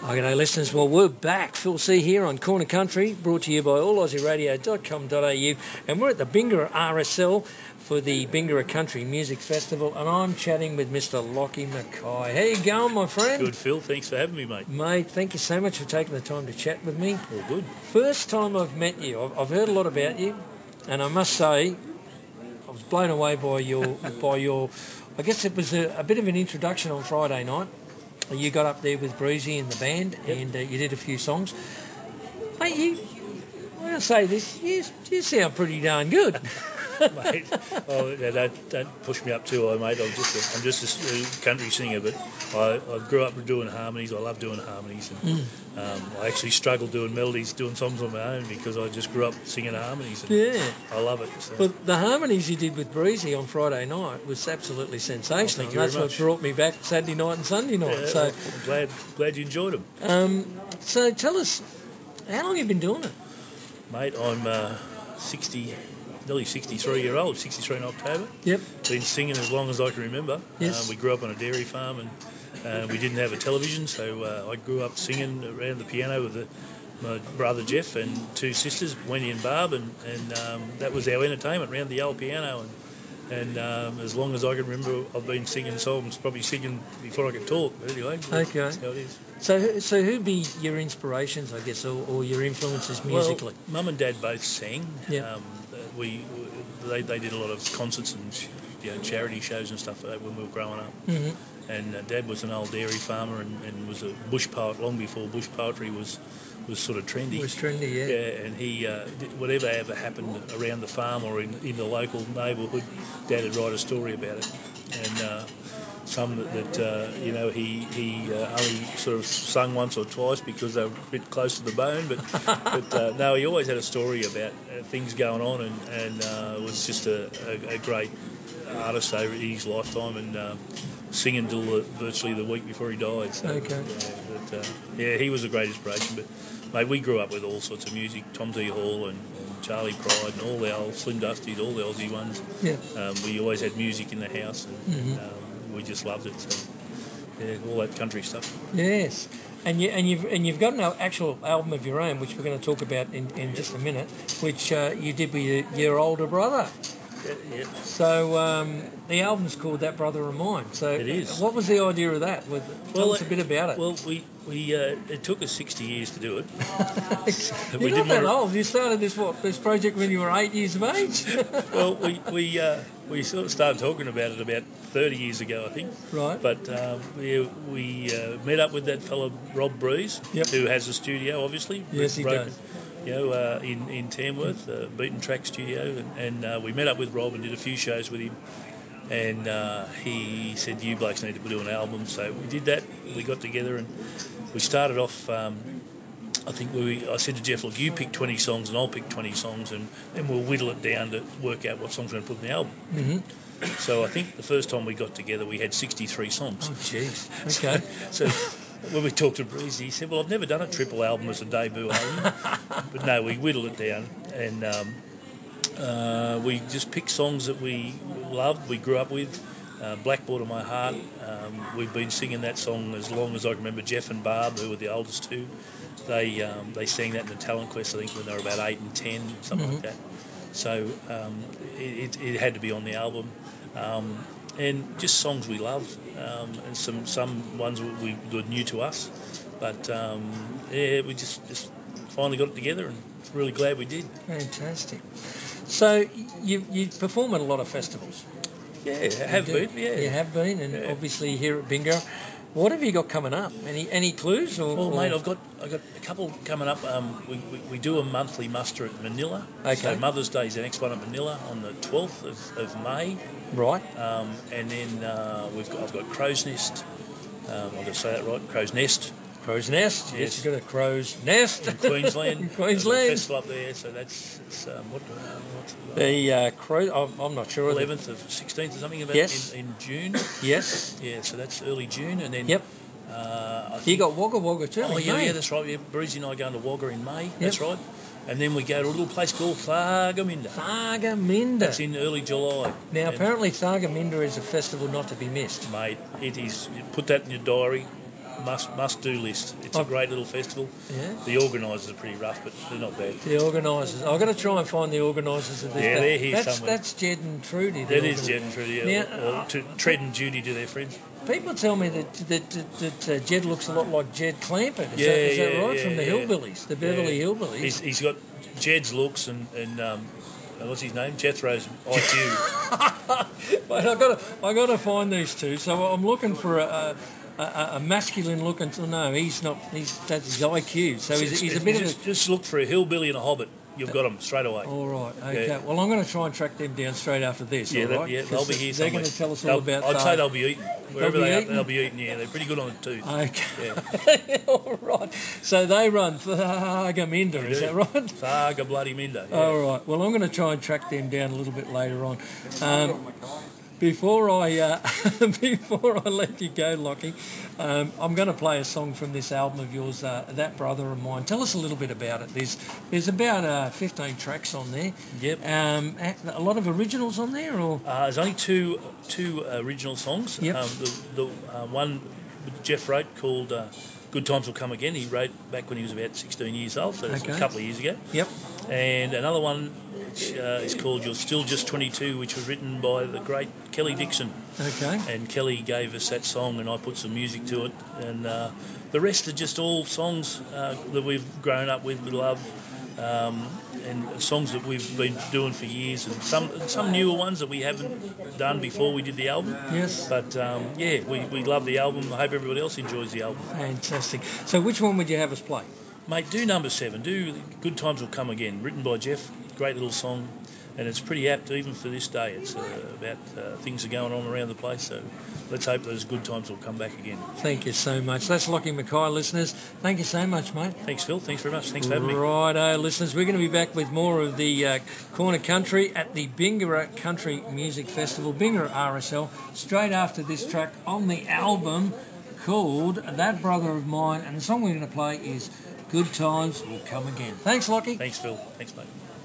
G'day listeners, well we're back, Phil C here on Corner Country, brought to you by allaussieradio.com.au, and we're at the Bingara RSL for the Bingara Country Music Festival, and I'm chatting with Mr. Lockie Mackay. How you going, my friend? Good, Phil, thanks for having me, mate. Mate, thank you so much for taking the time to chat with me. All good. First time I've met you, I've heard a lot about you, and I must say, I was blown away by your, I guess it was a bit of an introduction on Friday night. You got up there with Breezy and the band, Yep. and you did a few songs. Mate, I'm going to say this, you sound pretty darn good. Mate, don't push me up too high, mate. I'm just a country singer, but I grew up doing harmonies. I love doing harmonies. And, I actually struggle doing melodies, doing songs on my own because I just grew up singing harmonies. And Yeah. I love it. So. But the harmonies you did with Breezy on Friday night was absolutely sensational. Thank you That's very what much. brought me back Saturday night and Sunday night. Yeah, So, I'm glad you enjoyed them. so tell us, how long have you been doing it? Mate, I'm 60, nearly 63 old, 63 in October. Yep. Been singing as long as I can remember. Yes. We grew up on a dairy farm and we didn't have a television, so I grew up singing around the piano with my brother Jeff and two sisters, Wendy and Barb, and that was our entertainment, around the old piano. And as long as I can remember, I've been singing songs, probably singing before I could talk. But anyway, Okay. that's how it is. So who'd be your inspirations, I guess, or your influences musically? Well, Mum and Dad both sang. Yeah. They did a lot of concerts and charity shows and stuff when we were growing up. Mm-hmm. And Dad was an old dairy farmer and was a bush poet long before bush poetry was sort of trendy. It was trendy, yeah. Yeah, and he whatever ever happened around the farm or in the local neighbourhood, Dad would write a story about it. And some that he only sort of sung once or twice because they were a bit close to the bone, but no, he always had a story about things going on, and was just a great artist over his lifetime, and singing till virtually the week before he died. So, Okay. He was a great inspiration. But mate, we grew up with all sorts of music, Tom T. Hall and Charlie Pride and all the old Slim Dustys, all the Aussie ones. Yeah. We always had music in the house, and we just loved it. So yeah, all that country stuff. Yes. And you've got an actual album of your own, which we're going to talk about in just a minute, which you did with your older brother. Yeah. So the album's called That Brother of Mine. So It is. What was the idea of that? Tell us a bit about it. Well, we it took us 60 years to do it. You're not that old. You started this project when you were 8 years of age. Well, we sort of started talking about it about 30 years ago, I think. Right. But we met up with that fellow Rob Breeze, Yep. who has a studio, obviously. Yes, he does. In Tamworth, Beaten Track Studio, and we met up with Rob and did a few shows with him. And he said, "You blokes need to do an album." So we did that. We got together and we started off. I think I said to Jeff, "Look, you pick 20 songs and I'll pick 20 songs, and then we'll whittle it down to work out what songs we're going to put in the album." Mm-hmm. So I think the first time we got together, we had 63 songs. Oh, jeez. Okay. So when we talked to Breezy, he said, "Well, I've never done a triple album as a debut album." But no, we whittled it down, and we just picked songs that we loved, we grew up with. Blackboard of My Heart, we've been singing that song as long as I can remember. Jeff and Barb, who were the oldest two, they sang that in the Talent Quest, I think, when they were about 8 and 10, something like that. So it had to be on the album. And just songs we loved, and some ones we were new to us. But we just finally got it together, and really glad we did. Fantastic. So you perform at a lot of festivals. Yeah, have been. Yeah, You have been, and obviously here at Bingara. What have you got coming up? Any clues? Mate, I've got a couple coming up. We do a monthly muster at Manila. Okay. So Mother's Day is the next one at Manila on the 12th of May. Right. And then I've got Crow's Nest. I've got to say that right. Crow's Nest. Crow's Nest. Yes. You've got a Crow's Nest. In Queensland. In Queensland. There's a festival up there. So that's The Crow. I'm not sure. 11th of 16th or something. Yes. In June. Yes. Yeah. So that's early June, and then. Yep. I You got Wagga Wagga too. Oh, in yeah, May. that's right. Yeah, Breezy and I going to Wagga in May. That's right. And then we go to a little place called Thargomindah. Thargomindah. That's in early July. Now, And, apparently Thargomindah is a festival not to be missed. mate, it is. You put that in your diary. must do list. It's a great little festival. Yeah. The organisers are pretty rough, but they're not bad. The organisers. I've got to try and find the organisers of this. Yeah, they're here somewhere. That's Jed and Trudy. That is Jed and Trudy. Yeah. Now, to Tread and Judy to their friends. people tell me that Jed looks a lot like Jed Clampett. Is that right? From the Hillbillies, the Beverly Hillbillies. He's got Jed's looks and what's his name? Jethro's IQ. But I got to find these two. So I'm looking for a masculine looking. No, he's not. That's his IQ. So he's a bit of a. Just look for a hillbilly and a hobbit. You've got them straight away. All right. Okay. Yeah. Well, I'm going to try and track them down straight after this. Yeah, all right? they'll be here. They're going to tell us all about. I'd say they'll be eating wherever they are. Eating? They'll be eating. Yeah, they're pretty good on it too. Okay. Yeah. All right. So they run Thargomindah, is that right? Tharga bloody Minda. Yeah. All right. Well, I'm going to try and track them down a little bit later on. Before I let you go, Lockie, I'm going to play a song from this album of yours, That Brother of Mine. Tell us a little bit about it. There's about 15 tracks on there. Yep. A lot of originals on there, or there's only two original songs. Yep. The one Jeff wrote called Good Times Will Come Again. He wrote back when he was about 16 years old, so that's a couple of years ago. Yep. And another one is called You're Still Just 22, which was written by the great Kelly Dixon. Okay. And Kelly gave us that song and I put some music to it. And the rest are just all songs that we've grown up with, we love, and songs that we've been doing for years, and some newer ones that we haven't done before we did the album. Yes. But, we love the album. I hope everybody else enjoys the album. Fantastic. So which one would you have us play? Mate, do number 7. Do Good Times Will Come Again, written by Jeff. Great little song, and it's pretty apt even for this day. It's about things are going on around the place, so let's hope those good times will come back again. Thank you so much. That's Lockie Mackay, listeners. Thank you so much, mate. Thanks, Phil. Thanks very much. Thanks for having me. Righto, listeners. We're going to be back with more of the Corner Country at the Bingara Country Music Festival, Bingara RSL, straight after this track on the album called That Brother of Mine, and the song we're going to play is Good Times Will Come Again. Thanks, Lockie. Thanks, Phil. Thanks, mate.